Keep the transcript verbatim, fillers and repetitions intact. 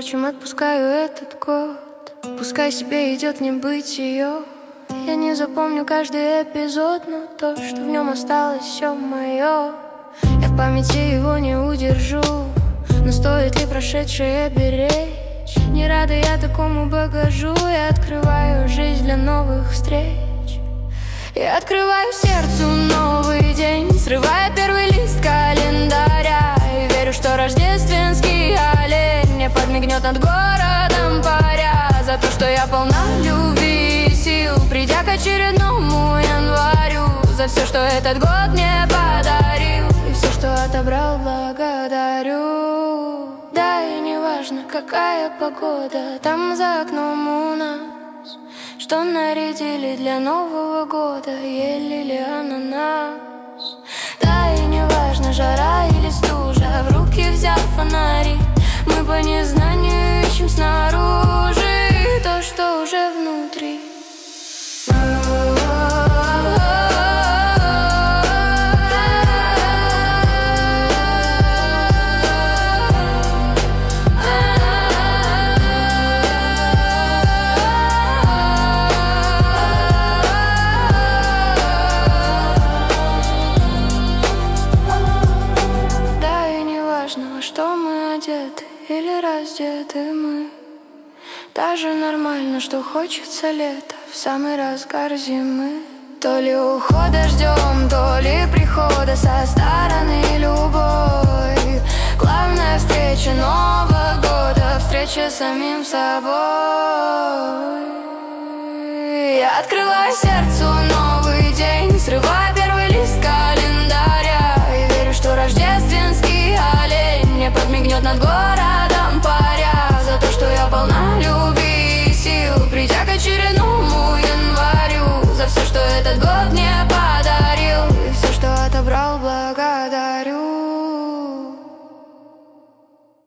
Впрочем, отпускаю этот год, пускай себе идет небытие. Я не запомню каждый эпизод, но то, что в нем осталось, все мое. Я в памяти его не удержу, но стоит ли прошедшее беречь? Не рада я такому багажу. Я открываю жизнь для новых встреч. Я открываю сердцу новый день, срывая первый лист календаря, и верю, что рождественский олень мне подмигнет над городом паря за то, что я полна любви и сил, придя к очередному январю, за все, что этот год мне подарил, и все, что отобрал, благодарю. Да, и не важно, какая погода там за окном у нас, что нарядили для Нового года, ели ли ананас. Да, и не важно, жара или стужа, в руки взяв фонари, мы по незнанию ищем снаружи то, что уже внутри. Что мы одеты или раздеты мы, даже нормально, что хочется лета в самый разгар зимы. То ли ухода ждем, то ли прихода со стороны любой. Главная встреча Нового года, встреча с самим собой. Я открываю сердцу